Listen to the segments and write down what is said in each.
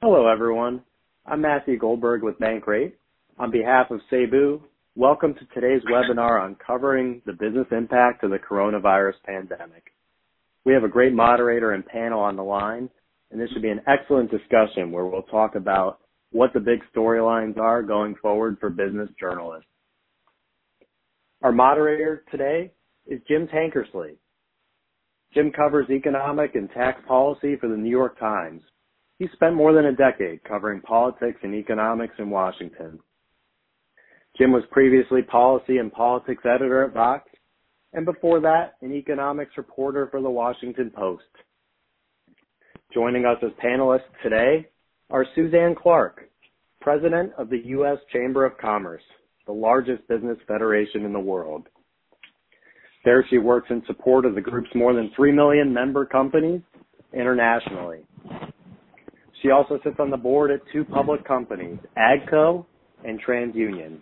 Hello, everyone. I'm Matthew Goldberg with Bankrate. On behalf of Cebu, welcome to today's webinar on covering the business impact of the coronavirus pandemic. We have a great moderator and panel on the line, and this should be an excellent discussion where we'll talk about what the big storylines are going forward for business journalists. Our moderator today is Jim Tankersley. Jim covers economic and tax policy for the New York Times. He spent more than a decade covering politics and economics in Washington. Jim was previously policy and politics editor at Vox, and before that, an economics reporter for the Washington Post. Joining us as panelists today are Suzanne Clark, president of the U.S. Chamber of Commerce, the largest business federation in the world. There she works in support of the group's more than 3 million member companies internationally. She also sits on the board at two public companies, AGCO and TransUnion.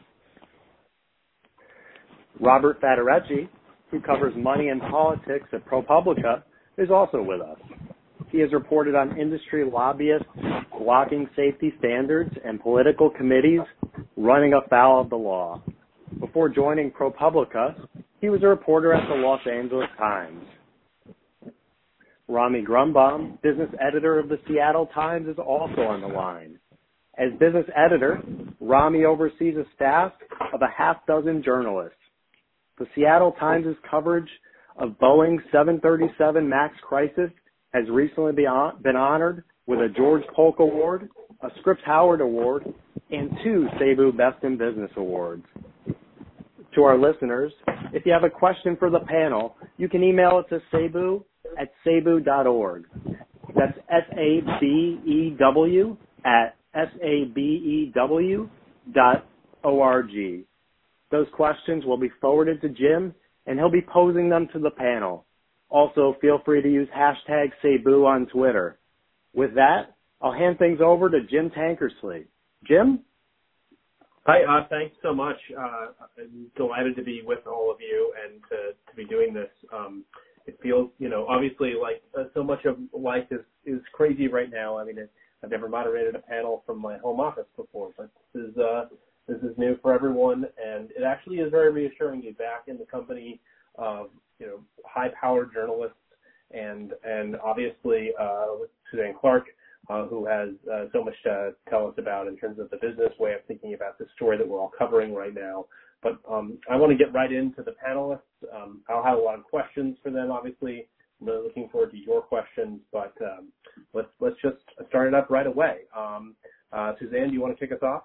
Robert Federecci, who covers money and politics at ProPublica, is also with us. He has reported on industry lobbyists blocking safety standards and political committees running afoul of the law. Before joining ProPublica, he was a reporter at the Los Angeles Times. Rami Grunbaum, business editor of the Seattle Times, is also on the line. As business editor, Rami oversees a staff of a half dozen journalists. The Seattle Times' coverage of Boeing's 737 MAX crisis has recently been honored with a George Polk Award, a Scripps Howard Award, and 2 Cebu Best in Business Awards. To our listeners, if you have a question for the panel, you can email it to cebu@cebu.org. That's SABEW at SABEW.org. Those questions will be forwarded to Jim, and he'll be posing them to the panel. Also, feel free to use hashtag Cebu on Twitter. With that, I'll hand things over to Jim Tankersley. Jim? Hi, thanks so much. I'm delighted to be with all of you and to be doing this. It feels, obviously like so much of life is crazy right now. I mean, I've never moderated a panel from my home office before, but this is new for everyone, and it actually is very reassuring to be back in the company of high-powered journalists and obviously with Suzanne Clark, who has so much to tell us about in terms of the business way of thinking about this story that we're all covering right now. But I want to get right into the panelists. I'll have a lot of questions for them, obviously. I'm really looking forward to your questions, but let's just start it up right away. Suzanne, do you want to kick us off?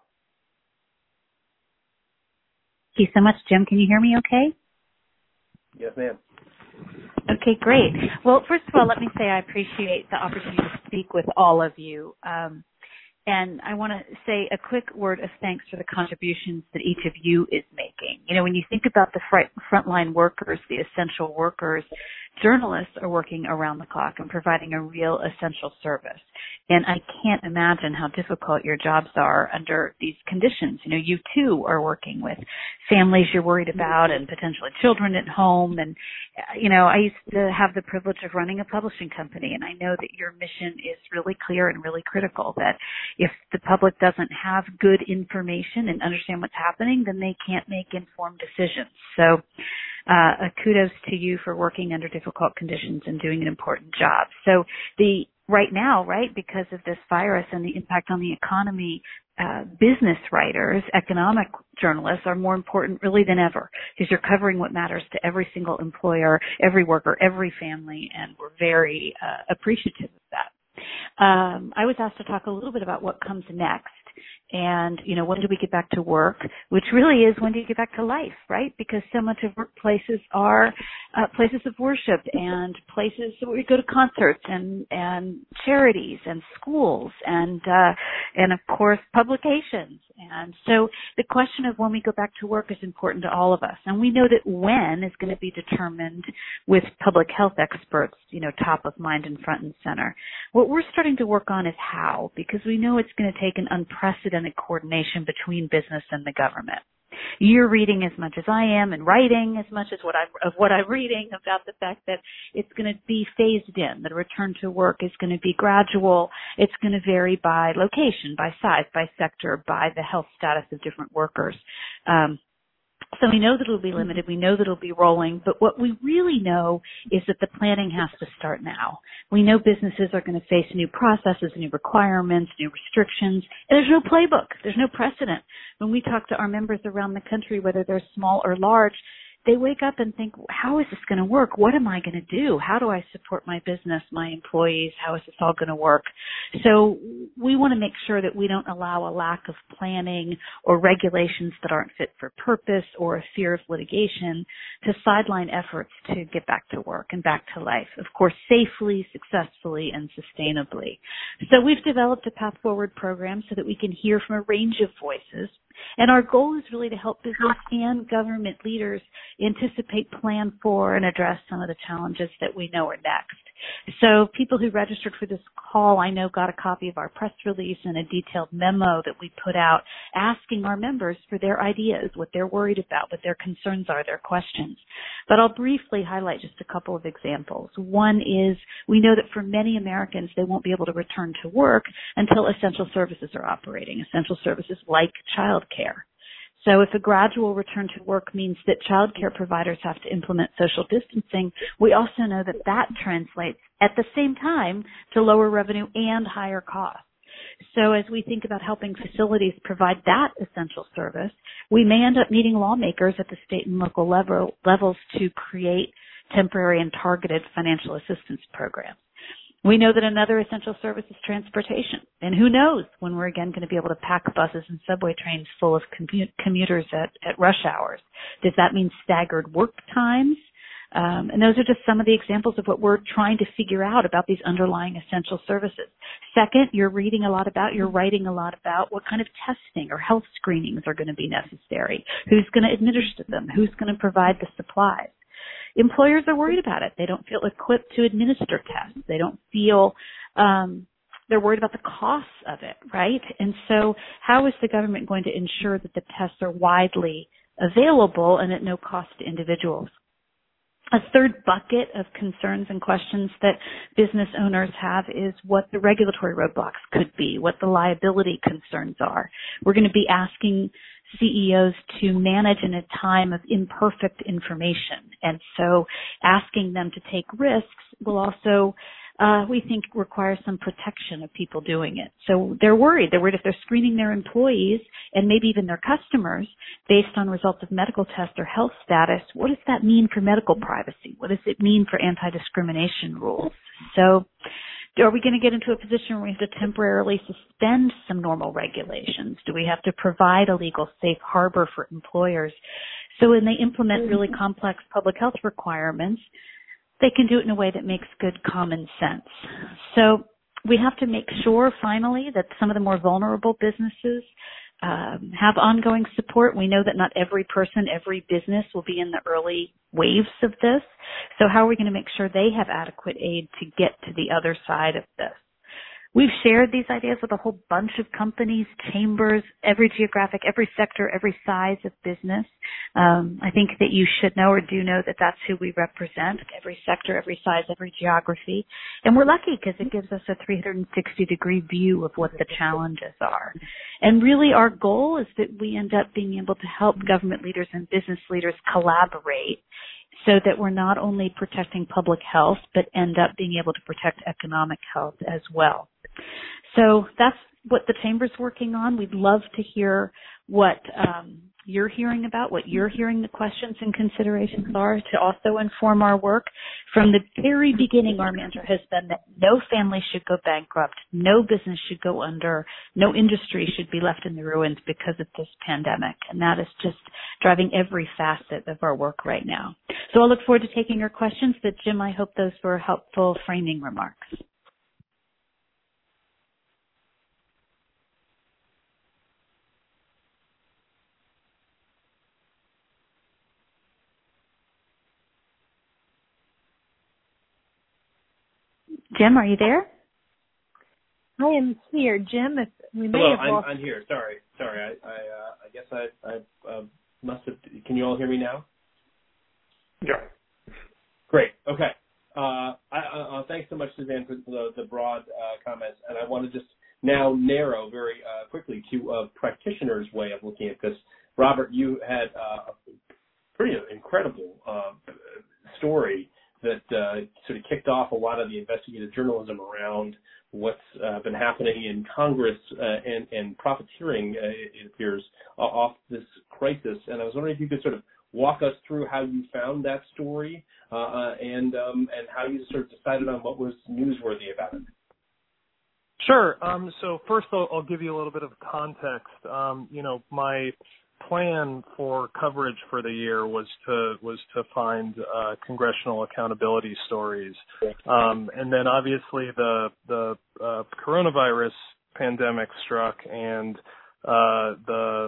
Thank you so much, Jim. Can you hear me okay? Yes, ma'am. Okay, great. Well, first of all, let me say I appreciate the opportunity to speak with all of you. And I want to say a quick word of thanks for the contributions that each of you is making. When you think about the frontline workers, the essential workers, journalists are working around the clock and providing a real essential service. And I can't imagine how difficult your jobs are under these conditions. You too are working with families you're worried about and potentially children at home. And, I used to have the privilege of running a publishing company, and I know that your mission is really clear and really critical, that if the public doesn't have good information and understand what's happening, then they can't make informed decisions. So kudos to you for working under difficult conditions and doing an important job. So right now, because of this virus and the impact on the economy, business writers, economic journalists are more important really than ever, because you're covering what matters to every single employer, every worker, every family, and we're very appreciative of that. I was asked to talk a little bit about what comes next. And, when do we get back to work? Which really is, when do you get back to life, right? Because so much of workplaces are places of worship and places where we go to concerts and charities and schools and of course publications. And so the question of when we go back to work is important to all of us. And we know that when is going to be determined with public health experts, top of mind and front and center. What we're starting to work on is how, because we know it's going to take an unprecedented coordination between business and the government. You're reading as much as I am and writing as much as what I'm reading about the fact that it's going to be phased in, that a return to work is going to be gradual It's going to vary by location, by size, by sector, by the health status of different workers. So we know that it'll be limited. We know that it'll be rolling. But what we really know is that the planning has to start now. We know businesses are going to face new processes, new requirements, new restrictions. And there's no playbook. There's no precedent. When we talk to our members around the country, whether they're small or large, they wake up and think, how is this going to work? What am I going to do? How do I support my business, my employees? How is this all going to work? So we want to make sure that we don't allow a lack of planning or regulations that aren't fit for purpose or a fear of litigation to sideline efforts to get back to work and back to life, of course, safely, successfully, and sustainably. So we've developed a Path Forward program so that we can hear from a range of voices. And our goal is really to help business and government leaders anticipate, plan for, and address some of the challenges that we know are next. So people who registered for this call, I know, got a copy of our press release and a detailed memo that we put out asking our members for their ideas, what they're worried about, what their concerns are, their questions. But I'll briefly highlight just a couple of examples. One is we know that for many Americans, they won't be able to return to work until essential services are operating, essential services like childcare. So if a gradual return to work means that child care providers have to implement social distancing, we also know that that translates at the same time to lower revenue and higher costs. So as we think about helping facilities provide that essential service, we may end up needing lawmakers at the state and local levels to create temporary and targeted financial assistance programs. We know that another essential service is transportation. And who knows when we're again going to be able to pack buses and subway trains full of commuters at rush hours. Does that mean staggered work times? And those are just some of the examples of what we're trying to figure out about these underlying essential services. Second, you're writing a lot about what kind of testing or health screenings are going to be necessary. Who's going to administer them? Who's going to provide the supplies? Employers are worried about it. They don't feel equipped to administer tests. They don't feel they're worried about the costs of it, right? And so how is the government going to ensure that the tests are widely available and at no cost to individuals? A third bucket of concerns and questions that business owners have is what the regulatory roadblocks could be, what the liability concerns are. We're going to be asking CEOs to manage in a time of imperfect information. And so asking them to take risks will also, we think, require some protection of people doing it. So they're worried. They're worried if they're screening their employees and maybe even their customers based on results of medical tests or health status. What does that mean for medical privacy? What does it mean for anti-discrimination rules? So are we going to get into a position where we have to temporarily suspend some normal regulations? Do we have to provide a legal safe harbor for employers? So when they implement really complex public health requirements, they can do it in a way that makes good common sense. So we have to make sure, finally, that some of the more vulnerable businesses have ongoing support. We know that not every person, every business will be in the early waves of this. So how are we going to make sure they have adequate aid to get to the other side of this? We've shared these ideas with a whole bunch of companies, chambers, every geographic, every sector, every size of business. I think that you should know or do know that that's who we represent, every sector, every size, every geography. And we're lucky because it gives us a 360-degree view of what the challenges are. And really our goal is that we end up being able to help government leaders and business leaders collaborate so that we're not only protecting public health, but end up being able to protect economic health as well. So that's what the Chamber's working on. We'd love to hear what you're hearing about, what you're hearing the questions and considerations are to also inform our work. From the very beginning, our mantra has been that no family should go bankrupt, no business should go under, no industry should be left in the ruins because of this pandemic. And that is just driving every facet of our work right now. So I look forward to taking your questions, but Jim, I hope those were helpful framing remarks. Jim, are you there? I am here, Jim. If we may Hello, have lost... I'm here. Sorry. I guess I must have. Can you all hear me now? Yeah. Great. Okay. Thanks so much, Suzanne, for the broad comments. And I want to just now narrow very quickly to a practitioner's way of looking at this. Robert, you had a pretty incredible story that sort of kicked off a lot of the investigative journalism around what's been happening in Congress and profiteering, it appears, off this crisis. And I was wondering if you could sort of walk us through how you found that story and how you sort of decided on what was newsworthy about it. Sure. So first, I'll give you a little bit of context. My plan for coverage for the year was to find congressional accountability stories, and then obviously the coronavirus pandemic struck, and the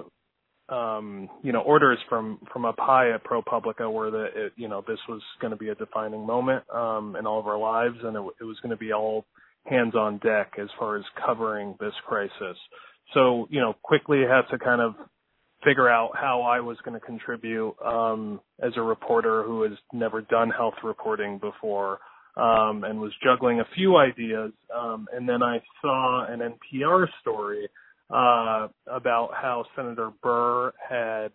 orders from up high at ProPublica were that this was going to be a defining moment in all of our lives, and it was going to be all hands on deck as far as covering this crisis. So quickly had to kind of figure out how I was going to contribute as a reporter who has never done health reporting before and was juggling a few ideas. And then I saw an NPR story about how Senator Burr had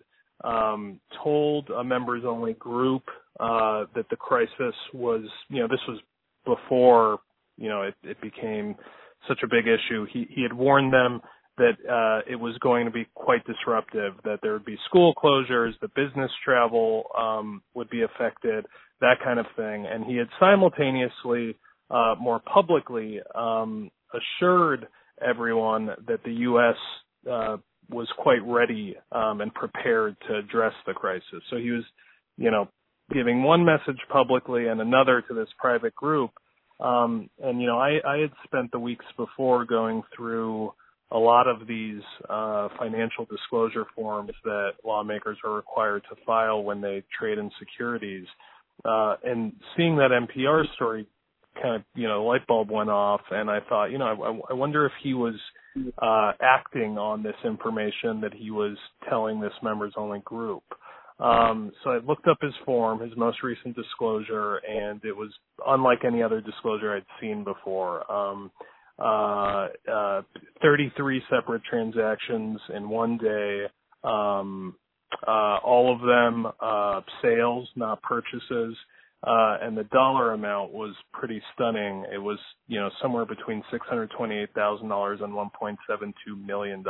told a members-only group that the crisis was, this was before, it became such a big issue. He had warned them that it was going to be quite disruptive, that there would be school closures, that business travel would be affected, that kind of thing. And he had simultaneously, more publicly, assured everyone that the U.S. Was quite ready and prepared to address the crisis. So he was, giving one message publicly and another to this private group. I had spent the weeks before going through a lot of these financial disclosure forms that lawmakers are required to file when they trade in securities. And seeing that NPR story kind of, light bulb went off, and I thought, I wonder if he was acting on this information that he was telling this members-only group. So I looked up his form, his most recent disclosure, and it was unlike any other disclosure I'd seen before. 33 separate transactions in one day, all of them sales, not purchases, and the dollar amount was pretty stunning. It was, somewhere between $628,000 and $1.72 million.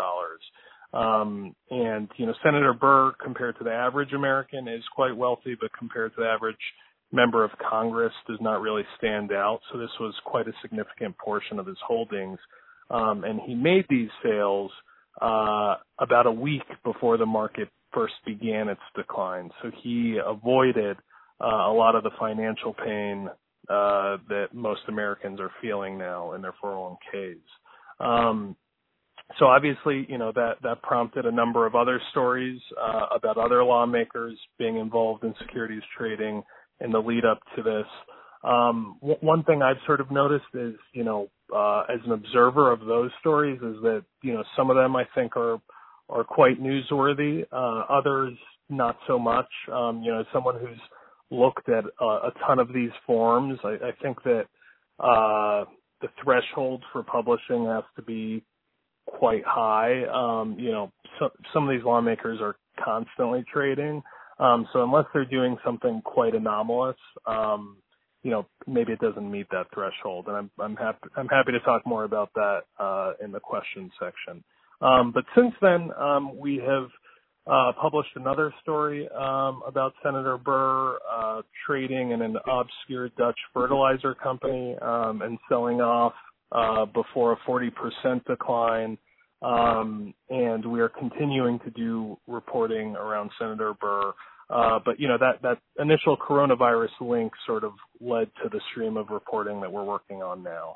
And, Senator Burr, compared to the average American, is quite wealthy, but compared to the average member of Congress, does not really stand out. So this was quite a significant portion of his holdings. And he made these sales about a week before the market first began its decline. So he avoided a lot of the financial pain that most Americans are feeling now in their 401ks. So obviously, that prompted a number of other stories about other lawmakers being involved in securities trading in the lead up to this. One thing I've sort of noticed is, as an observer of those stories, is that, some of them I think are quite newsworthy, others not so much. As someone who's looked at a ton of these forms, I think that the threshold for publishing has to be quite high. Some of these lawmakers are constantly trading. So unless they're doing something quite anomalous, maybe it doesn't meet that threshold. And I'm happy to talk more about that in the questions section. But since then, we have published another story about Senator Burr trading in an obscure Dutch fertilizer company and selling off before a 40% decline. And we are continuing to do reporting around Senator Burr. But, that initial coronavirus link sort of led to the stream of reporting that we're working on now.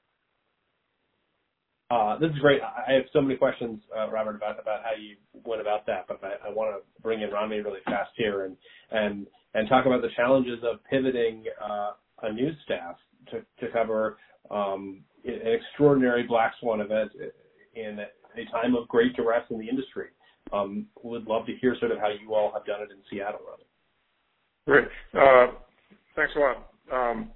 This is great. I have so many questions, Robert, about how you went about that, but I want to bring in Rami really fast here and talk about the challenges of pivoting a news staff to cover an extraordinary black swan event in a time of great duress in the industry. Would love to hear sort of how you all have done it in Seattle, Rami. Great. Thanks a lot.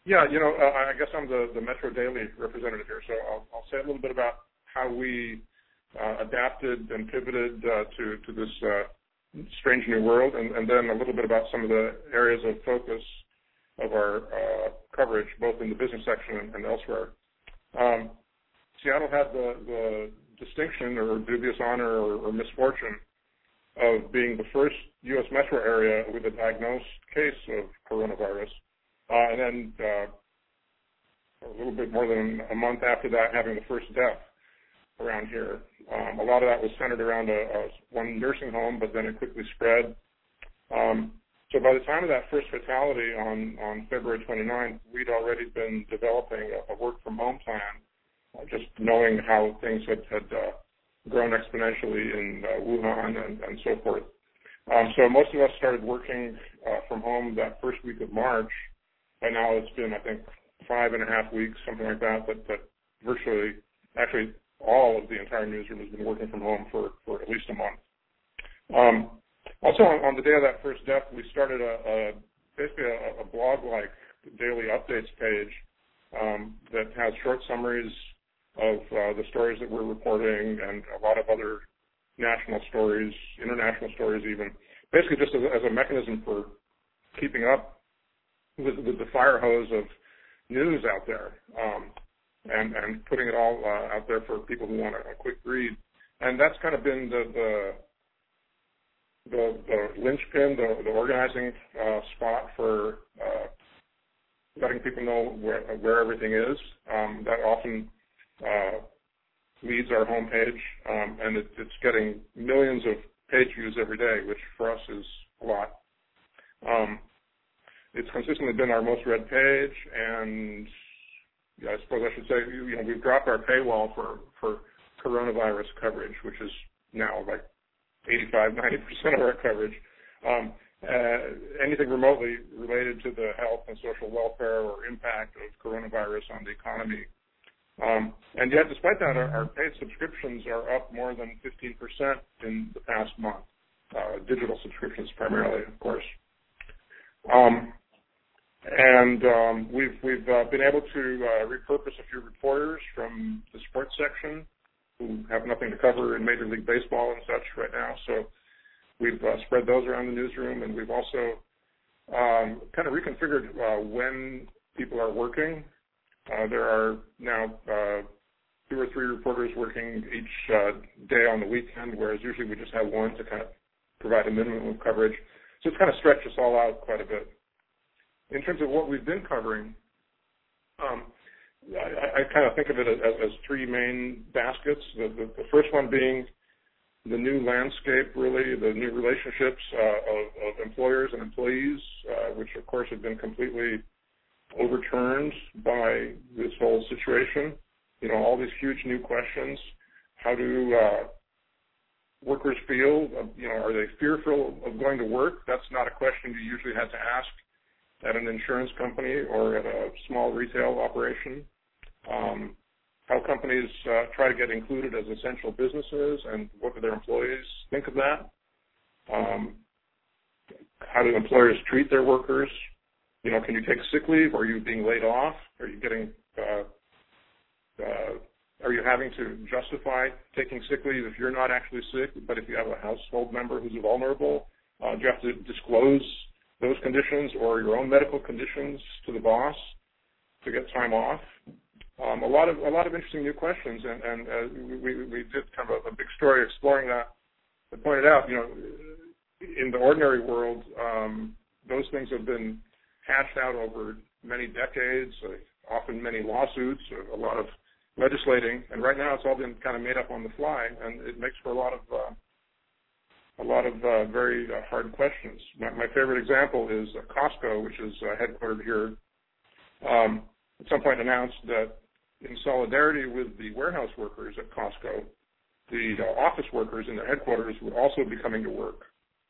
Yeah, I guess I'm the Metro Daily representative here, so I'll say a little bit about how we adapted and pivoted to this strange new world, and then a little bit about some of the areas of focus of our coverage, both in the business section and elsewhere. Seattle had the distinction or dubious honor or misfortune of being the first U.S. metro area with a diagnosed case of coronavirus, and then a little bit more than a month after that, having the first death around here. A lot of that was centered around one nursing home, but then it quickly spread. So by the time of that first fatality on February 29th, we'd already been developing a work-from-home plan, just knowing how things had grown exponentially in Wuhan and so forth. So most of us started working from home that first week of March. By now it's been, I think, 5.5 weeks, something like that, that virtually, actually all of the entire newsroom has been working from home for at least a month. Also, on the day of that first death, we started basically a blog-like daily updates page that has short summaries of the stories that we're reporting and a lot of other national stories, international stories even, basically just as a mechanism for keeping up with the fire hose of news out there and putting it all out there for people who want a quick read. And that's kind of been the linchpin, the organizing spot for letting people know where everything is. That often leads our homepage, and it's getting millions of page views every day, which for us is a lot. It's consistently been our most read page, and I suppose I should say, we've dropped our paywall for coronavirus coverage, which is now like 85-90% of our coverage. Anything remotely related to the health and social welfare or impact of coronavirus on the economy. And yet, despite that, our paid subscriptions are up more than 15% in the past month. Digital subscriptions primarily, of course. We've been able to repurpose a few reporters from the sports section who have nothing to cover in Major League Baseball and such right now. So we've spread those around the newsroom, and we've also kind of reconfigured when people are working. There are now 2 or 3 reporters working each day on the weekend, whereas usually we just have one to kind of provide a minimum of coverage. So it's kind of stretched us all out quite a bit. In terms of what we've been covering, I kind of think of it as 3 main baskets. The first one being the new landscape, really, the new relationships of employers and employees, which of course have been completely overturned by this whole situation. All these huge new questions. How do workers feel? Are they fearful of going to work? That's not a question you usually had to ask at an insurance company or at a small retail operation. How companies try to get included as essential businesses, and what do their employees think of that? How do employers treat their workers? Can you take sick leave? Are you being laid off? Are you getting? Are you having to justify taking sick leave if you're not actually sick, but if you have a household member who's vulnerable, do you have to disclose those conditions or your own medical conditions to the boss to get time off? A lot of interesting new questions, and we did kind of a big story exploring that. I pointed out, in the ordinary world, those things have been hashed out over many decades, often many lawsuits, a lot of legislating, and right now it's all been kind of made up on the fly, and it makes for a lot of very hard questions. My favorite example is Costco, which is headquartered here. At some point announced that in solidarity with the warehouse workers at Costco, the office workers in their headquarters would also be coming to work.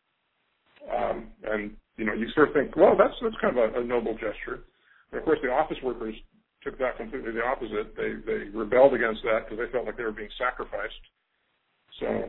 And you sort of think, well, that's kind of a noble gesture. But of course, the office workers took that completely the opposite. They rebelled against that because they felt like they were being sacrificed. So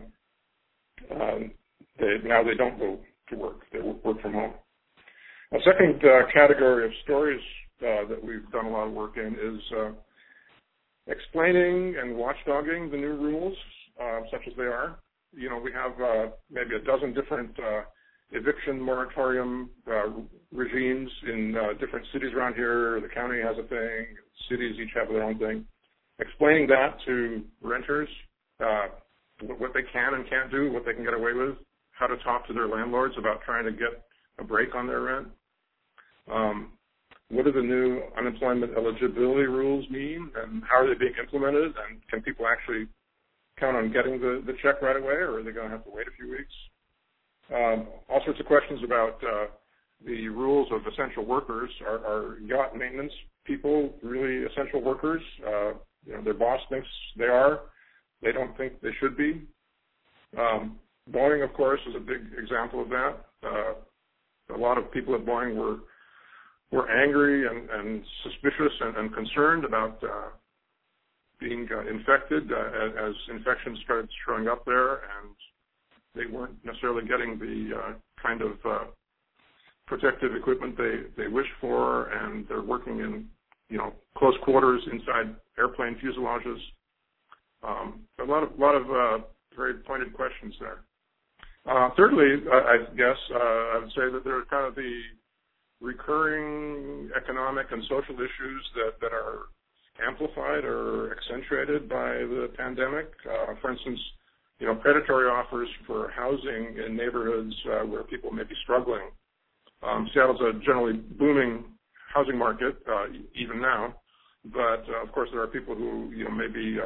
now they don't go to work. They work from home. A second category of stories that we've done a lot of work in is explaining and watchdogging the new rules, such as they are. You know, we have maybe a dozen different eviction moratorium regimes in different cities around here. The county has a thing. Cities each have their own thing. Explaining that to renters, what they can and can't do, what they can get away with, how to talk to their landlords about trying to get a break on their rent. What do the new unemployment eligibility rules mean, and how are they being implemented, and can people actually count on getting the check right away, or are they going to have to wait a few weeks? All sorts of questions about the rules of essential workers. Are yacht maintenance people really essential workers? You know, their boss thinks they are. They don't think they should be. Boeing, of course, is a big example of that. A lot of people at Boeing were angry and suspicious and concerned about being infected as infections started showing up there, and they weren't necessarily getting the kind of protective equipment they wish for, and they're working in, you know, close quarters inside airplane fuselages. A lot of very pointed questions there. Thirdly, I guess I would say that there are kind of the recurring economic and social issues that are amplified or accentuated by the pandemic. For instance, you know, predatory offers for housing in neighborhoods where people may be struggling. Seattle's a generally booming housing market even now, but of course there are people who, you know, may be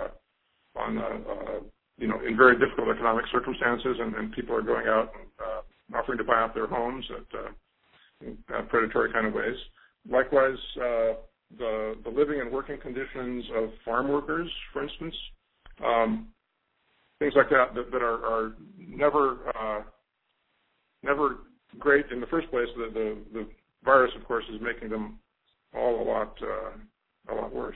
you know, in very difficult economic circumstances, and people are going out and offering to buy out their homes at predatory kind of ways. Likewise, the living and working conditions of farm workers, for instance, things like that are never great in the first place. The virus, of course, is making them all a lot worse.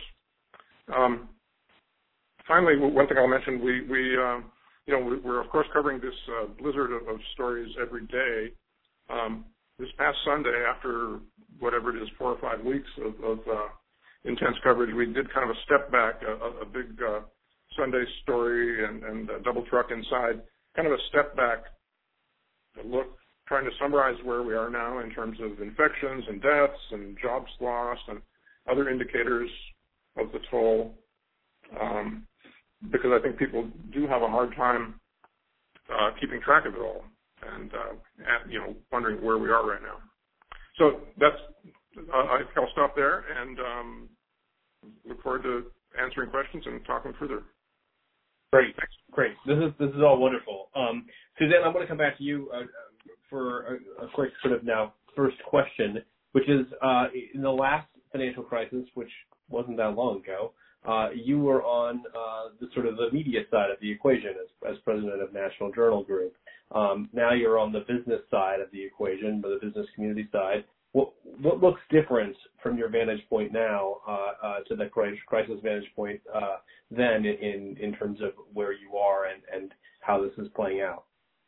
Finally, one thing I'll mention, we're of course covering this blizzard of stories every day. This past Sunday, after whatever it is, 4 or 5 weeks of intense coverage, we did kind of a step back, a big Sunday story and a double truck inside, kind of a step back look, trying to summarize where we are now in terms of infections and deaths and jobs lost and other indicators of the toll, because I think people do have a hard time keeping track of it all and you know, wondering where we are right now. So that's I think I'll stop there and look forward to answering questions and talking further. Great, thanks. Great. This is all wonderful. Suzanne, I'm going to come back to you for a quick sort of now first question, which is in the last financial crisis, which wasn't that long ago, you were on the sort of the media side of the equation as president of National Journal Group. Now you're on the business side of the equation, but the business community side. What looks different from your vantage point now to the crisis vantage point then in terms of where you are and how this is playing out?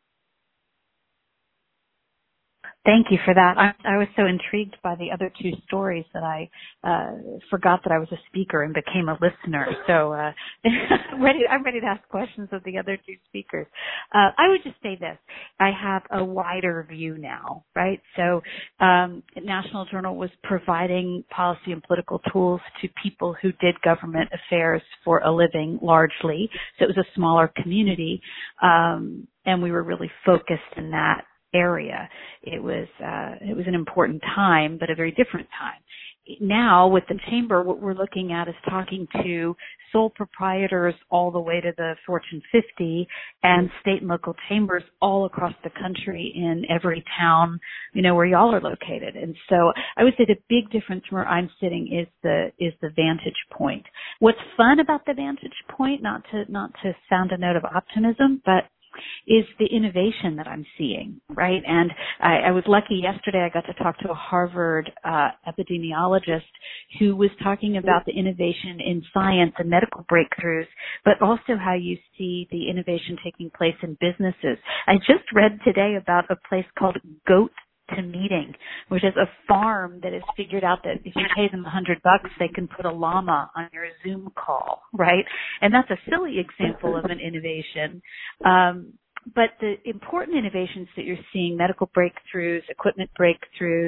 Thank you for that. I was so intrigued by the other two stories that I forgot that I was a speaker and became a listener. So I'm ready to ask questions of the other two speakers. I would just say this. I have a wider view now, right? So National Journal was providing policy and political tools to people who did government affairs for a living largely. So it was a smaller community, and we were really focused in that area. It was an important time, but a very different time. Now with the chamber, what we're looking at is talking to sole proprietors all the way to the Fortune 50 and state and local chambers all across the country in every town, you know, where y'all are located. And so I would say the big difference from where I'm sitting is the vantage point. What's fun about the vantage point, not to sound a note of optimism, but is the innovation that I'm seeing, right? And I was lucky yesterday I got to talk to a Harvard epidemiologist who was talking about the innovation in science and medical breakthroughs, but also how you see the innovation taking place in businesses. I just read today about a place called Goat to Meeting, which is a farm that has figured out that if you pay them $100, they can put a llama on your Zoom call, right? And that's a silly example of an innovation. But the important innovations that you're seeing, medical breakthroughs, equipment breakthroughs,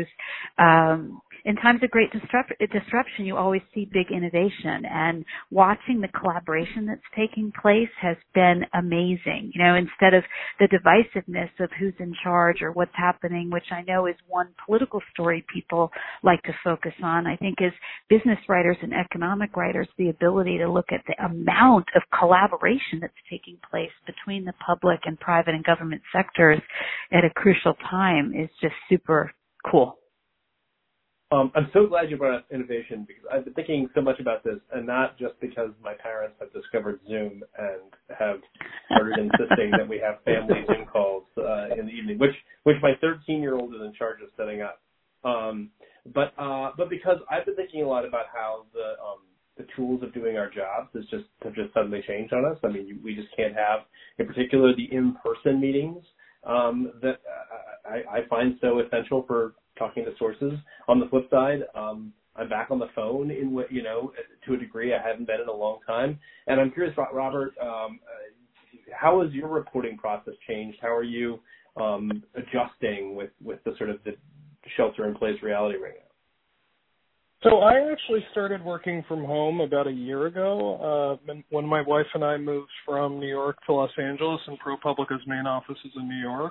in times of great disruption, you always see big innovation. And watching the collaboration that's taking place has been amazing. You know, instead of the divisiveness of who's in charge or what's happening, which I know is one political story people like to focus on, I think as business writers and economic writers, the ability to look at the amount of collaboration that's taking place between the public and private and government sectors at a crucial time is just super cool. I'm so glad you brought up innovation, because I've been thinking so much about this, and not just because my parents have discovered Zoom and have started insisting that we have family Zoom calls in the evening, which my 13-year-old is in charge of setting up. But because I've been thinking a lot about how the tools of doing our jobs have just suddenly changed on us. I mean, we just can't have, in particular, the in-person meetings that I find so essential for talking to sources. On the flip side, I'm back on the phone to a degree I haven't been in a long time. And I'm curious, Robert, how has your reporting process changed? How are you adjusting with the sort of the shelter-in-place reality right now? So I actually started working from home about a year ago when my wife and I moved from New York to Los Angeles, and ProPublica's main office is in New York.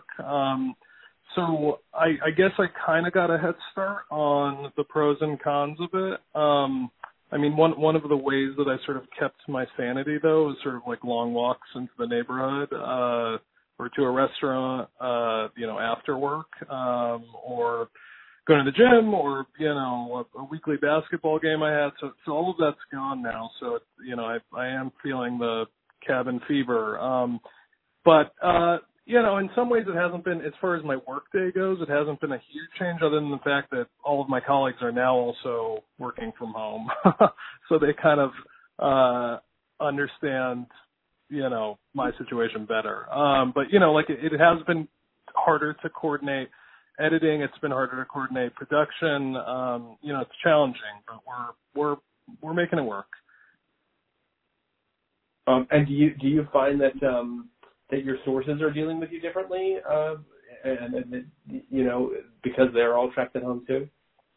So I guess I kind of got a head start on the pros and cons of it. I mean, one of the ways that I sort of kept my sanity, though, is sort of like long walks into the neighborhood or to a restaurant, after work, or going to the gym, or, a weekly basketball game I had. So all of that's gone now. So, I am feeling the cabin fever. But in some ways it hasn't been, as far as my work day goes, it hasn't been a huge change, other than the fact that all of my colleagues are now also working from home. So they kind of understand, my situation better. But, it has been harder to coordinate editing. It's been harder to coordinate production. It's challenging, but we're making it work. And do you find that your sources are dealing with you differently, and because they're all trapped at home too?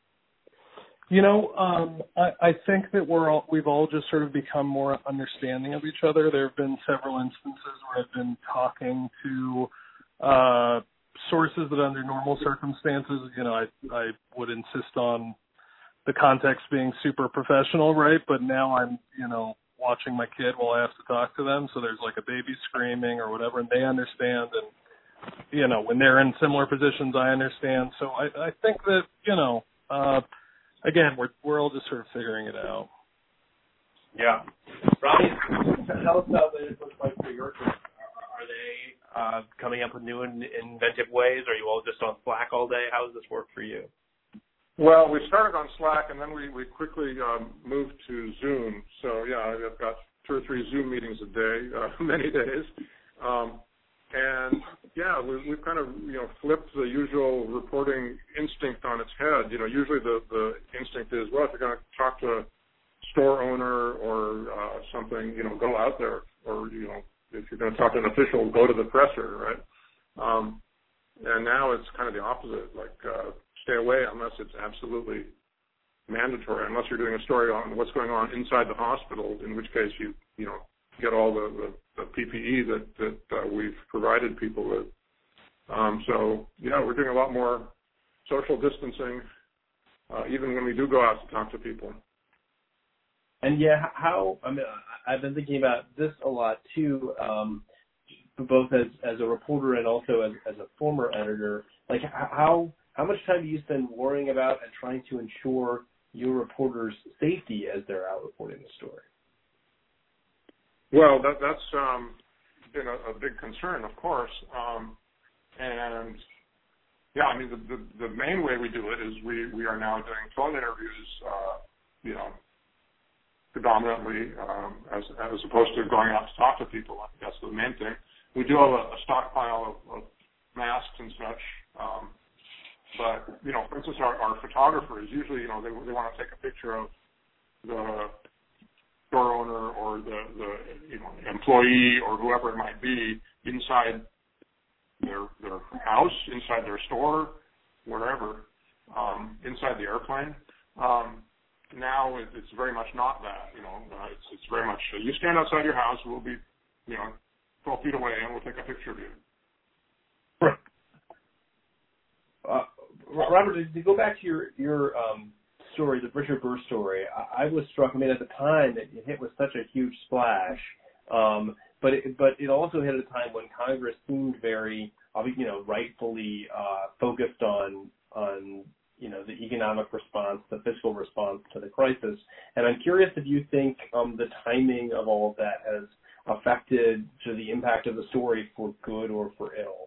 I think that we've all just sort of become more understanding of each other. There have been several instances where I've been talking to sources that under normal circumstances, I would insist on the context being super professional, right? But now I'm, watching my kid while I have to talk to them. So there's like a baby screaming or whatever, and they understand. And, when they're in similar positions, I understand. So I think that, again, we're all just sort of figuring it out. Yeah. Robbie, tell us about what it looks like for your kids. Are they coming up with new and inventive ways? Are you all just on Slack all day? How does this work for you? Well, we started on Slack, and then we quickly moved to Zoom. So, yeah, I've got 2 or 3 Zoom meetings a day, many days. And, yeah, we've kind of, flipped the usual reporting instinct on its head. Usually the instinct is, well, if you're going to talk to a store owner or something, go out there. Or, if you're going to talk to an official, go to the presser, right? And now it's kind of the opposite, like stay away unless it's absolutely mandatory, unless you're doing a story on what's going on inside the hospital, in which case you get all the PPE that we've provided people with. So, yeah, we're doing a lot more social distancing, even when we do go out to talk to people. And, yeah, I've been thinking about this a lot, too, both as a reporter and also as a former editor. Like, how much time do you spend worrying about and trying to ensure your reporters' safety as they're out reporting the story? Well, that's been a big concern, of course. And, yeah, I mean, the main way we do it is we are now doing phone interviews, predominantly, as opposed to going out to talk to people. That's the main thing. We do have a stockpile of masks and such. But, for instance, our photographers, usually, they want to take a picture of the store owner or the employee or whoever it might be inside their house, inside their store, wherever, inside the airplane. Now it's very much not that. It's very much you stand outside your house, we'll be 12 feet away, and we'll take a picture of you. Right. Robert, to go back to your story, the Richard Burr story, I was struck. I mean, at the time, it hit with such a huge splash, but it also hit at a time when Congress seemed very, rightfully focused on the economic response, the fiscal response to the crisis. And I'm curious if you think the timing of all of that has affected the impact of the story for good or for ill.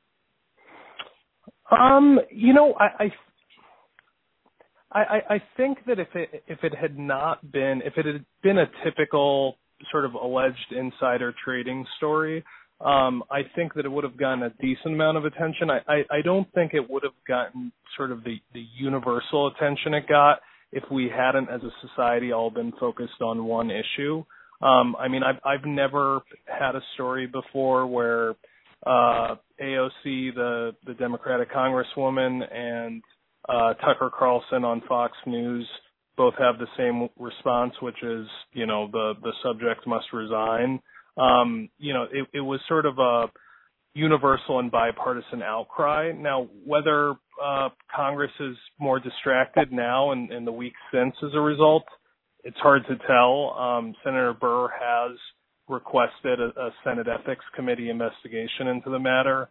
I think that if it had been a typical sort of alleged insider trading story, I think that it would have gotten a decent amount of attention. I don't think it would have gotten sort of the universal attention it got if we hadn't, as a society, all been focused on one issue. I've never had a story before where AOC, the Democratic Congresswoman, and Tucker Carlson on Fox News both have the same response, which is, the subject must resign. It was sort of a universal and bipartisan outcry. Now, whether Congress is more distracted now in the weeks since as a result, it's hard to tell. Senator Burr has requested a Senate Ethics Committee investigation into the matter.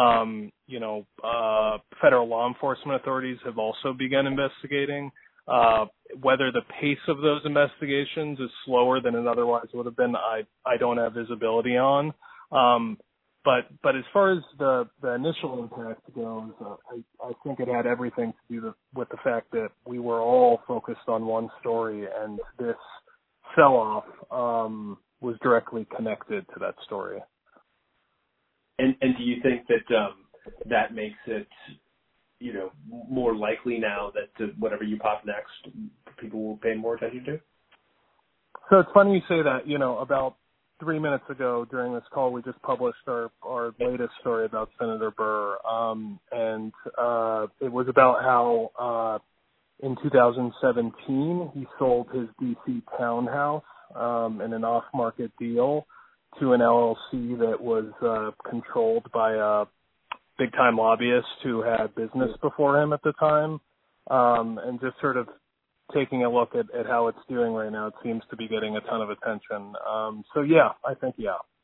Federal law enforcement authorities have also begun investigating. Whether the pace of those investigations is slower than it otherwise would have been, I don't have visibility on. But as far as the initial impact goes, I think it had everything to do with the fact that we were all focused on one story, and this sell-off was directly connected to that story. And do you think that that makes it, more likely now that whatever you pop next, people will pay more attention to? So it's funny you say that. About 3 minutes ago during this call, we just published our latest story about Senator Burr, and it was about how in 2017 he sold his D.C. townhouse in an off-market deal to an LLC that was controlled by a big-time lobbyist who had business before him at the time, and just sort of taking a look at how it's doing right now, it seems to be getting a ton of attention. I think.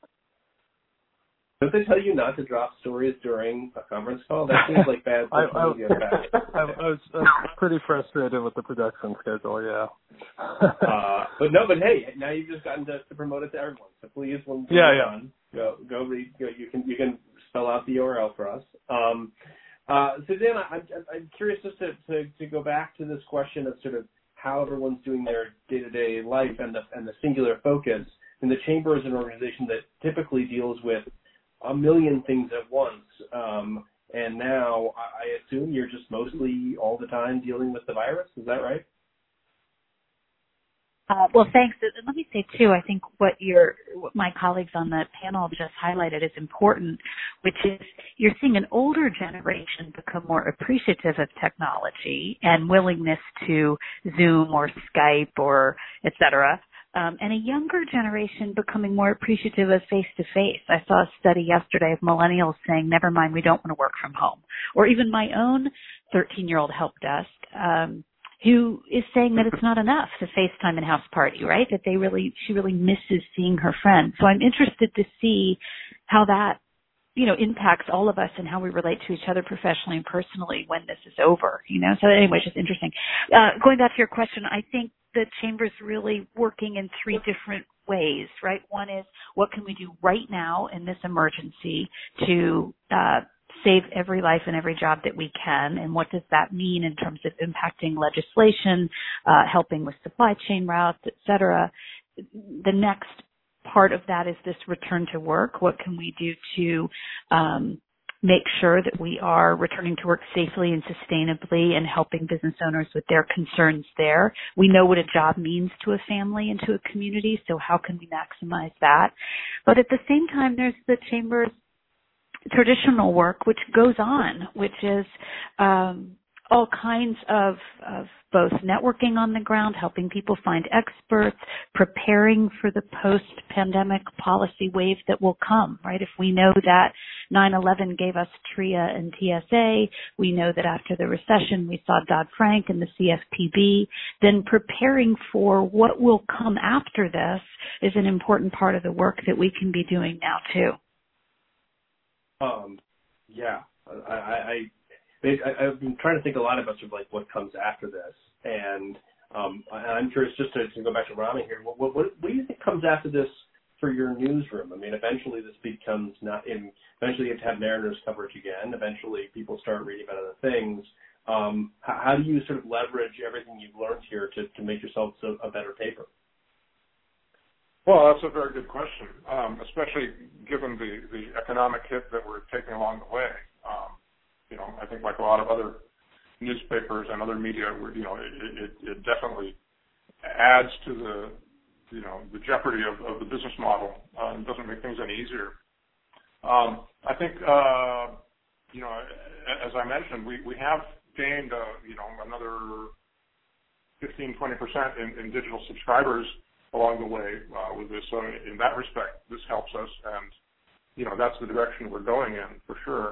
Don't they tell you not to drop stories during a conference call? That seems like bad. I was pretty frustrated with the production schedule, yeah. But hey, now you've just gotten to promote it to everyone. So please, when you're done, go read. You can spell out the URL for us. Susanna, I'm curious just to go back to this question of sort of how everyone's doing their day-to-day life and the singular focus. And the Chamber is an organization that typically deals with a million things at once. And now I assume you're just mostly all the time dealing with the virus. Is that right? Well, thanks. And let me say, too, I think what my colleagues on the panel just highlighted is important, which is you're seeing an older generation become more appreciative of technology and willingness to Zoom or Skype or et cetera, and a younger generation becoming more appreciative of face-to-face. I saw a study yesterday of millennials saying, never mind, we don't want to work from home. Or even my own 13-year-old help desk, who is saying that it's not enough to FaceTime and house party, right? That she really misses seeing her friends. So I'm interested to see how that, impacts all of us and how we relate to each other professionally and personally when this is over, So anyway, it's just interesting. Going back to your question, I think the Chamber's really working in three different ways, right? One is, what can we do right now in this emergency to save every life and every job that we can, and what does that mean in terms of impacting legislation, helping with supply chain routes, et cetera. The next part of that is this return to work. What can we do to make sure that we are returning to work safely and sustainably and helping business owners with their concerns there. We know what a job means to a family and to a community, so how can we maximize that? But at the same time, there's the Chamber's traditional work, which goes on, which is all kinds of both networking on the ground, helping people find experts, preparing for the post-pandemic policy wave that will come, right? If we know that 9/11 gave us TRIA and TSA, we know that after the recession we saw Dodd-Frank and the CFPB, then preparing for what will come after this is an important part of the work that we can be doing now too. Yeah, I've been trying to think a lot about sort of like what comes after this, and I'm curious just to go back to Rami here. What do you think comes after this for your newsroom? I mean, eventually this becomes eventually you have to have Mariners coverage again. Eventually people start reading about other things. How do you sort of leverage everything you've learned here to make yourself a better paper? Well, that's a very good question, especially given the economic hit that we're taking along the way. I think like a lot of other newspapers and other media, it definitely adds to the jeopardy of the business model and doesn't make things any easier. I think, as I mentioned, we have gained, another 15-20% in digital subscribers along the way with this. So in that respect, this helps us, and that's the direction we're going in for sure.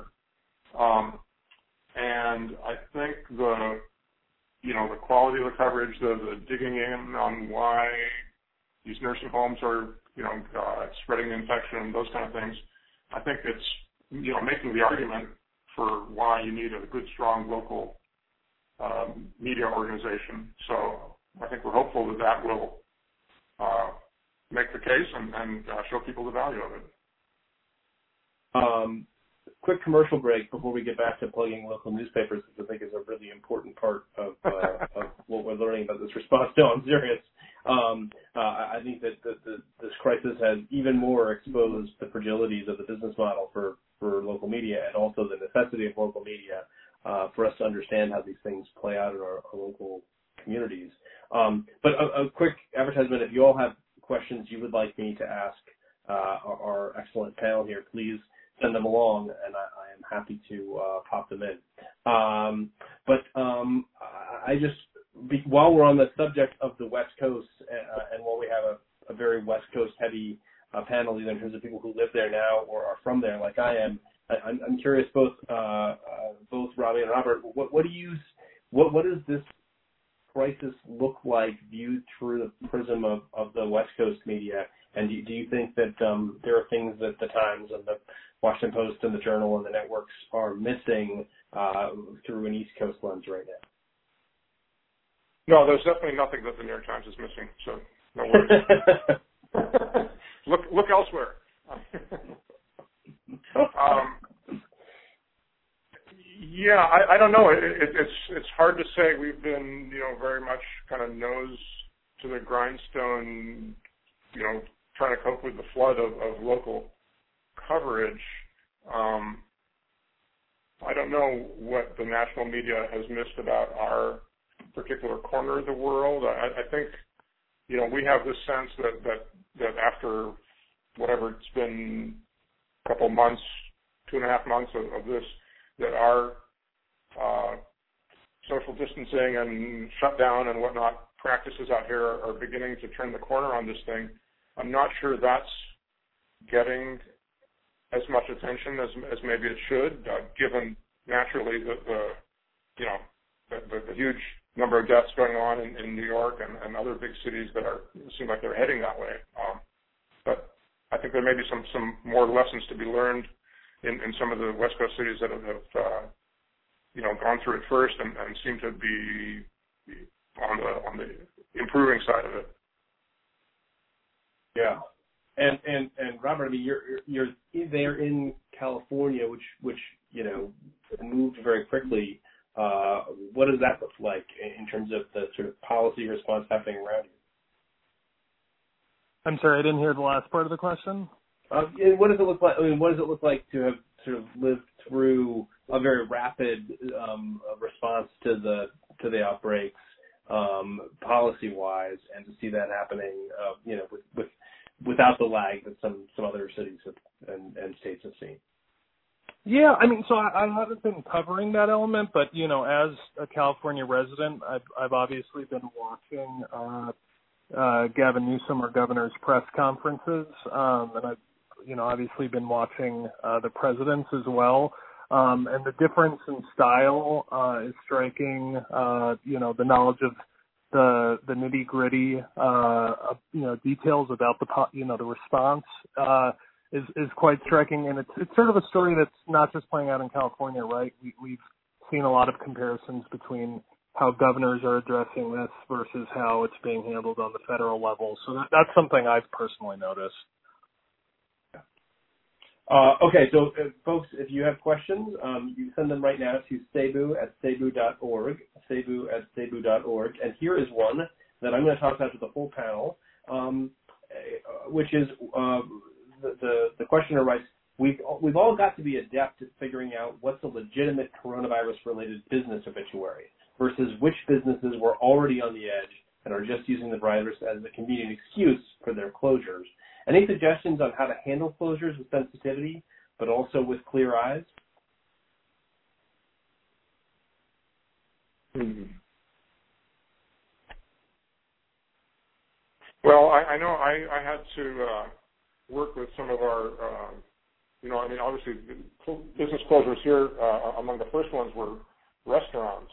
And I think the quality of the coverage, the digging in on why these nursing homes are spreading the infection, those kind of things. I think it's making the argument for why you need a good, strong local media organization. So I think we're hopeful that will make the case and show people the value of it. Quick commercial break before we get back to plugging local newspapers, which I think is a really important part of what we're learning about this response. No, I'm serious. I think that this crisis has even more exposed the fragilities of the business model for local media, and also the necessity of local media for us to understand how these things play out in our local communities. But a quick advertisement: if you all have questions you would like me to ask our excellent panel here, please send them along, and I am happy to pop them in. While we're on the subject of the West Coast, and while we have a very West Coast heavy panel, either in terms of people who live there now or are from there, like I am, I'm curious, both Rami and Robert, what does this crisis look like viewed through the prism of the West Coast media? And do you think that there are things that the Times and the Washington Post and the Journal and the networks are missing through an East Coast lens right now? No, there's definitely nothing that the New York Times is missing, so no worries. Look elsewhere. I don't know. It's hard to say. We've been, very much kind of nose to the grindstone, trying to cope with the flood of local coverage. I don't know what the national media has missed about our particular corner of the world. I think, we have this sense that after whatever it's been, a couple months, 2.5 months of this, that our social distancing and shutdown and whatnot practices out here are beginning to turn the corner on this thing. I'm not sure that's getting as much attention as maybe it should, given naturally the huge number of deaths going on in New York and other big cities that seem like they're heading that way. But I think there may be some more lessons to be learned in some of the West Coast cities that have gone through it first and seem to be on the improving side of it. Yeah, and Robert, I mean, you're there in California, which moved very quickly. What does that look like in terms of the sort of policy response happening around you? I'm sorry, I didn't hear the last part of the question. What does it look like? I mean, what does it look like to have sort of lived through a very rapid response to the outbreaks, policy-wise, and to see that happening, without the lag that some other cities and states have seen. Yeah, I mean, so I haven't been covering that element, but as a California resident, I've obviously been watching Gavin Newsom, our governor's press conferences, and I've obviously been watching the president's as well. And the difference in style is striking. The knowledge of the nitty gritty, details about the response is quite striking, and it's sort of a story that's not just playing out in California, right? We've seen a lot of comparisons between how governors are addressing this versus how it's being handled on the federal level. So that's something I've personally noticed. Okay, so folks, if you have questions, you send them right now to cebu@cebu.org, cebu@cebu.org. And here is one that I'm going to toss out to the whole panel, which is the questioner writes, we've all got to be adept at figuring out what's a legitimate coronavirus-related business obituary versus which businesses were already on the edge and are just using the virus as a convenient excuse for their closures. Any suggestions on how to handle closures with sensitivity, but also with clear eyes? Mm-hmm. Well, I know I had to work with some of our, obviously business closures here, among the first ones were restaurants.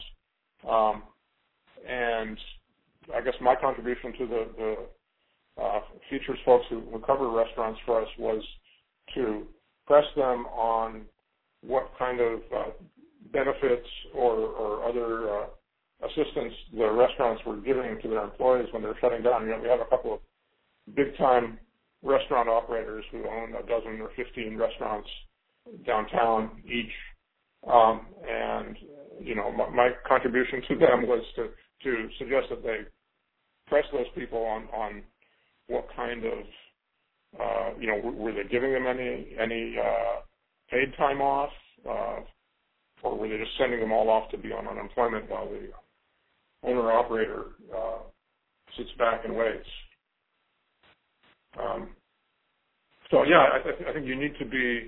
And I guess my contribution to the features folks who cover restaurants for us was to press them on what kind of benefits or other assistance the restaurants were giving to their employees when they're shutting down. We have a couple of big-time restaurant operators who own a dozen or 15 restaurants downtown each. And my contribution to them was to suggest that they press those people on what kind of, were they giving them any paid time off, or were they just sending them all off to be on unemployment while the owner-operator sits back and waits? I think you need to be,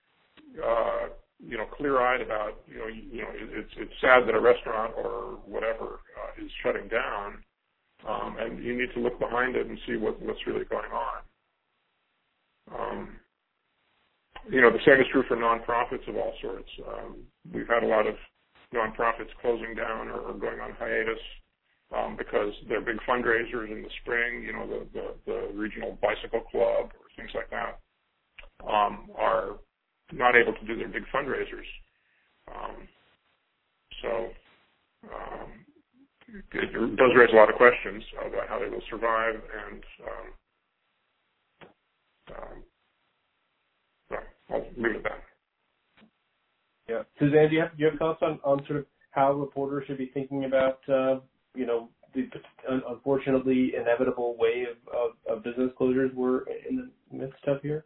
clear-eyed about, it's sad that a restaurant or whatever is shutting down, and you need to look behind it and see what's really going on. The same is true for nonprofits of all sorts. We've had a lot of nonprofits closing down or going on hiatus because their big fundraisers in the spring, the regional bicycle club or things like that, are not able to do their big fundraisers. It does raise a lot of questions about how they will survive, and I'll leave it at that. Yeah, Suzanne, do you have thoughts on sort of how reporters should be thinking about the unfortunately inevitable wave of business closures we're in the midst of here?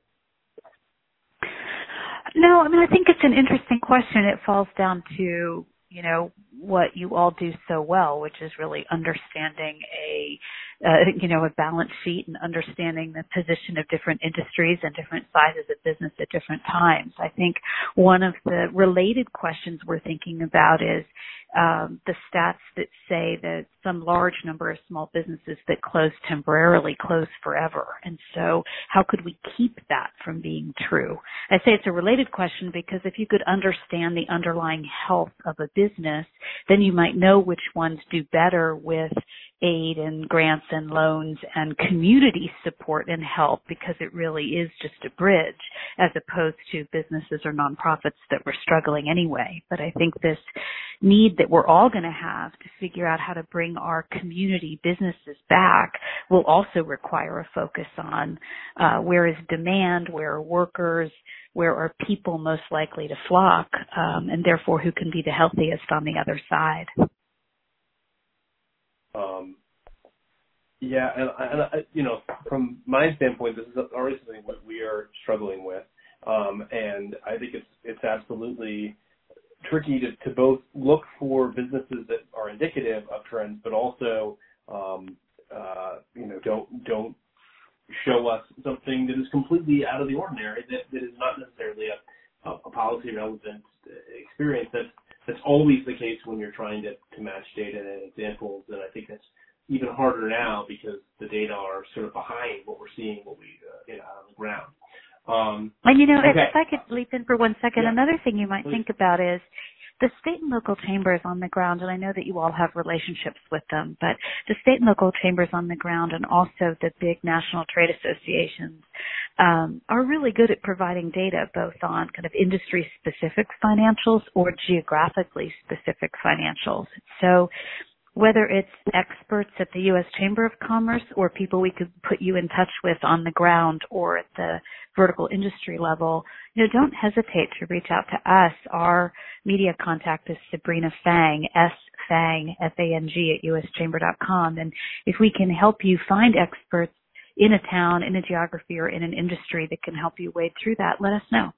No, I think it's an interesting question. It falls down to, what you all do so well, which is really understanding a balance sheet and understanding the position of different industries and different sizes of business at different times. I think one of the related questions we're thinking about is the stats that say that some large number of small businesses that close temporarily close forever. And so how could we keep that from being true? I say it's a related question because if you could understand the underlying health of a business, then you might know which ones do better with aid and grants and loans and community support and help, because it really is just a bridge as opposed to businesses or nonprofits that were struggling anyway. But I think this need that we're all going to have to figure out how to bring our community businesses back will also require a focus on where is demand, where are workers, where are people most likely to flock, and therefore who can be the healthiest on the other side. And from my standpoint, this is already something that we are struggling with. And I think it's absolutely tricky to both look for businesses that are indicative of trends, but also, don't show us something that is completely out of the ordinary, that is not necessarily a policy relevant experience. That's always the case when you're trying to match data and examples, and I think that's even harder now because the data are sort of behind what we're seeing, what we out on the ground. And okay. if I could leap in for 1 second, Yeah. another thing you might Please. think about is the state and local chambers on the ground, and I know that you all have relationships with them, but the state and local chambers on the ground and also the big national trade associations are really good at providing data both on kind of industry-specific financials or geographically specific financials. So whether it's experts at the U.S. Chamber of Commerce or people we could put you in touch with on the ground or at the vertical industry level, don't hesitate to reach out to us. Our media contact is Sabrina Fang, S-Fang, F-A-N-G at uschamber.com. And if we can help you find experts in a town, in a geography, or in an industry that can help you wade through that, let us know.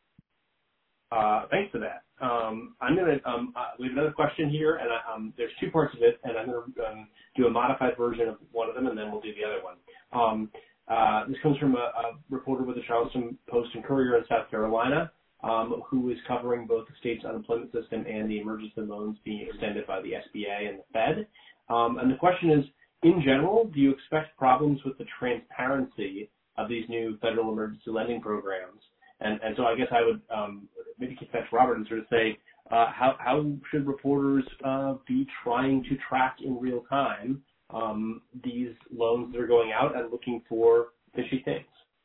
Thanks for that. I'm going to we have another question here, and there's two parts of it, and I'm going to do a modified version of one of them, and then we'll do the other one. This comes from a reporter with the Charleston Post and Courier in South Carolina, who is covering both the state's unemployment system and the emergency loans being extended by the SBA and the Fed. And the question is, in general, do you expect problems with the transparency of these new federal emergency lending programs? And so I guess I would maybe kick back to Robert and sort of say, how should reporters be trying to track in real time these loans that are going out and looking for fishy things?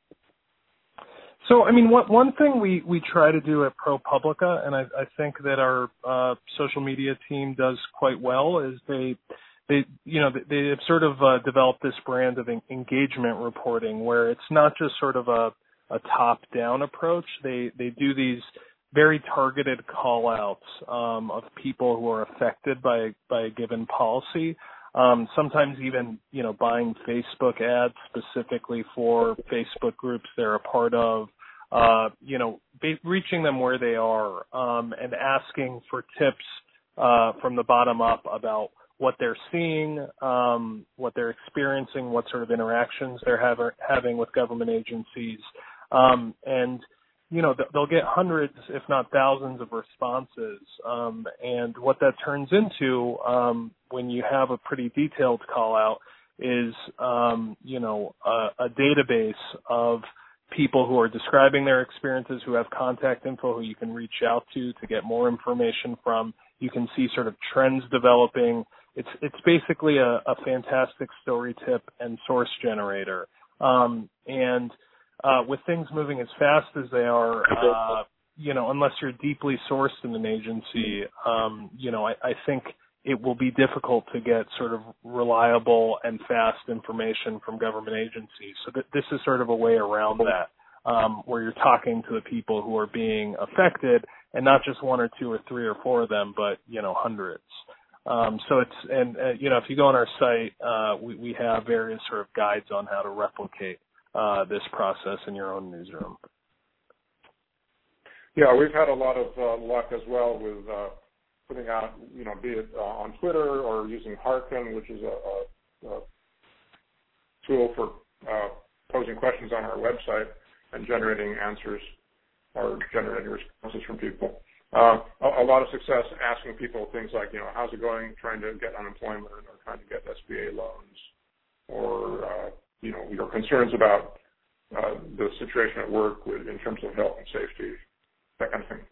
So, I mean, one thing we try to do at ProPublica, and I think that our social media team does quite well, is they have sort of developed this brand of engagement reporting where it's not just sort of a top-down approach. They do these very targeted call-outs of people who are affected by a given policy. Sometimes even, buying Facebook ads specifically for Facebook groups they're a part of, reaching them where they are, and asking for tips from the bottom up about what they're seeing, what they're experiencing, what sort of interactions they're having with government agencies. And they'll get hundreds, if not thousands, of responses. And what that turns into, when you have a pretty detailed call out, is, a database of people who are describing their experiences, who have contact info, who you can reach out to get more information from. You can see sort of trends developing. It's basically a fantastic story tip and source generator. With things moving as fast as they are, unless you're deeply sourced in an agency, I think it will be difficult to get sort of reliable and fast information from government agencies. So this is sort of a way around that, where you're talking to the people who are being affected, and not just one or two or three or four of them, but, hundreds. So if you go on our site, we have various sort of guides on how to replicate this process in your own newsroom. Yeah, we've had a lot of luck as well with putting out, be it on Twitter or using Hearken, which is a tool for posing questions on our website and generating answers or generating responses from people. A lot of success asking people things like, how's it going trying to get unemployment or trying to get SBA loans, or your concerns about the situation at work in terms of health and safety, that kind of thing.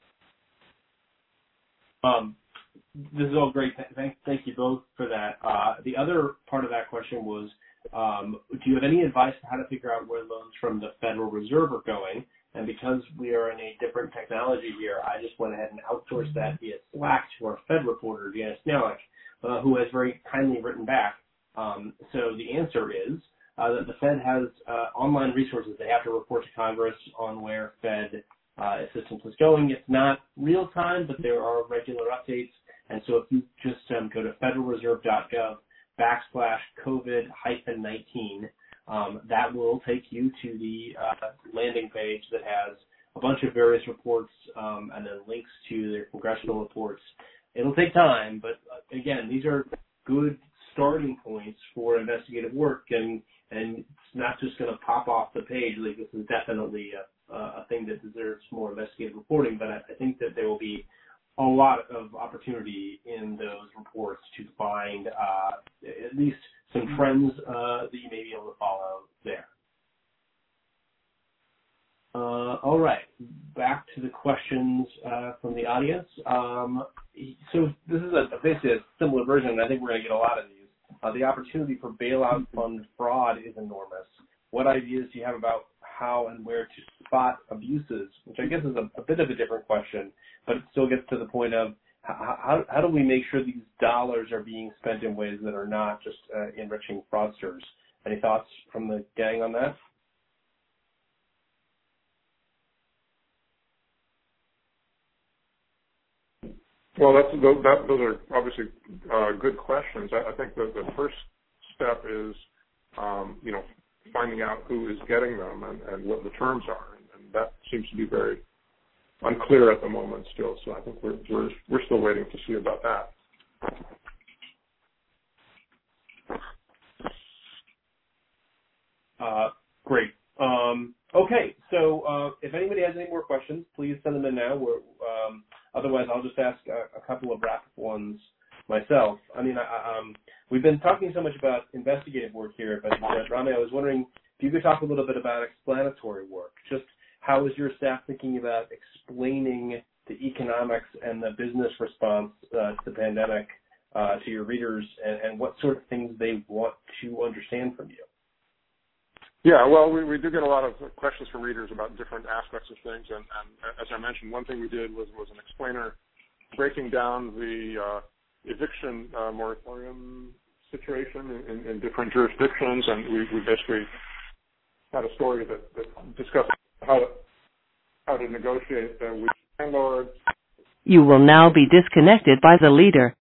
This is all great. Thank you both for that. The other part of that question was, do you have any advice on how to figure out where loans from the Federal Reserve are going? And because we are in a different technology here, I just went ahead and outsourced that via Slack to our Fed reporter, Janice Snellick, who has very kindly written back. So the answer is that the Fed has online resources. They have to report to Congress on where Fed assistance is going. It's not real time, but there are regular updates. And so if you just go to federalreserve.gov/COVID-19, that will take you to the landing page that has a bunch of various reports and then links to their congressional reports. It'll take time, but again, these are good starting points for investigative work, and it's not just going to pop off the page. Like, this is definitely a thing that deserves more investigative reporting, but I think that there will be a lot of opportunity in those reports to find at least some trends that you may be able to follow there. All right, back to the questions from the audience. So this is basically a similar version, and I think we're going to get a lot of these. The opportunity for bailout fund fraud is enormous. What ideas do you have about how and where to spot abuses, which I guess is a bit of a different question, but it still gets to the point of how do we make sure these dollars are being spent in ways that are not just enriching fraudsters? Any thoughts from the gang on that? Well, those are obviously good questions. I think the first step is, finding out who is getting them and what the terms are, and that seems to be very unclear at the moment still. So I think we're still waiting to see about that. Great. Okay, so if anybody has any more questions, please send them in now. Otherwise, I'll just ask a couple of rapid ones myself. I mean, we've been talking so much about investigative work here, but Rami, I was wondering if you could talk a little bit about explanatory work. Just how is your staff thinking about explaining the economics and the business response to the pandemic to your readers, and what sort of things they want to understand from you? Yeah, well, we do get a lot of questions from readers about different aspects of things, and as I mentioned, one thing we did was an explainer breaking down the eviction moratorium situation in different jurisdictions, and we basically had a story that discussed how to negotiate with landlords. You will now be disconnected by the leader.